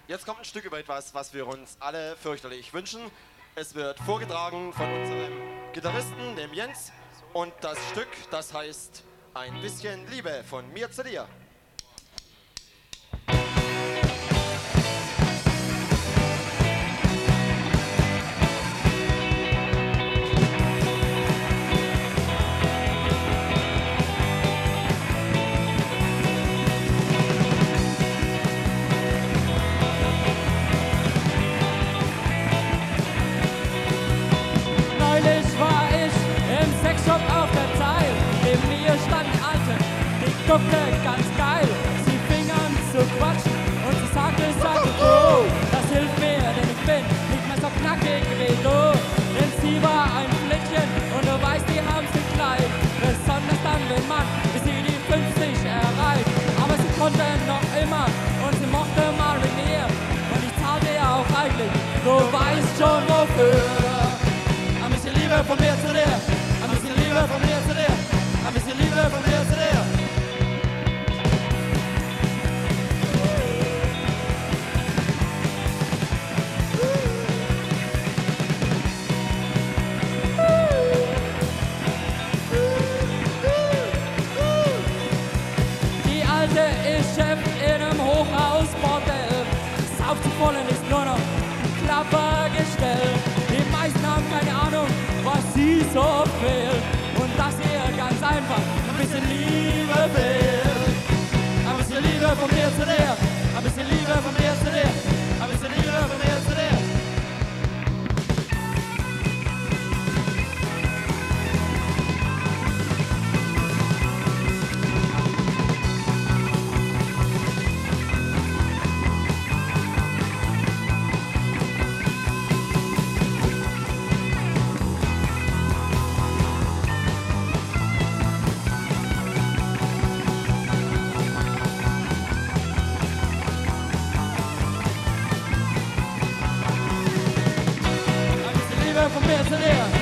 Jetzt kommt ein Stück über etwas, was wir uns alle fürchterlich wünschen. Es wird vorgetragen von unserem Gitarristen, dem Jens. Und das Stück, das heißt Ein bisschen Liebe von mir zu dir. Guckte ganz geil, sie fing an zu quatschen und sie sagte, oh, das hilft mir, denn ich bin nicht mehr so knackig wie du. Denn sie war ein Flittchen und du weißt, die haben sie klein, besonders dann, wenn man bis sie die 50 erreicht. Aber sie konnte noch immer und sie mochte mal mit mir und ich zahlte ja auch eigentlich, du weißt schon wofür. Ein bisschen Liebe von mir zu dir, ein bisschen Liebe von mir zu dir, ein bisschen Liebe von mir zu dir. Ist Chef in einem Hochhausbordell. Sauft zu vollen ist nur noch ein Klappergestell. Die meisten haben keine Ahnung, was sie so fehlt. Und das hier ganz einfach ein bisschen Liebe fehlt. Ein bisschen Liebe von mir zu dir. Ein bisschen Liebe von mir zu dir. Ein bisschen Liebe von mir zu dir. From here to there.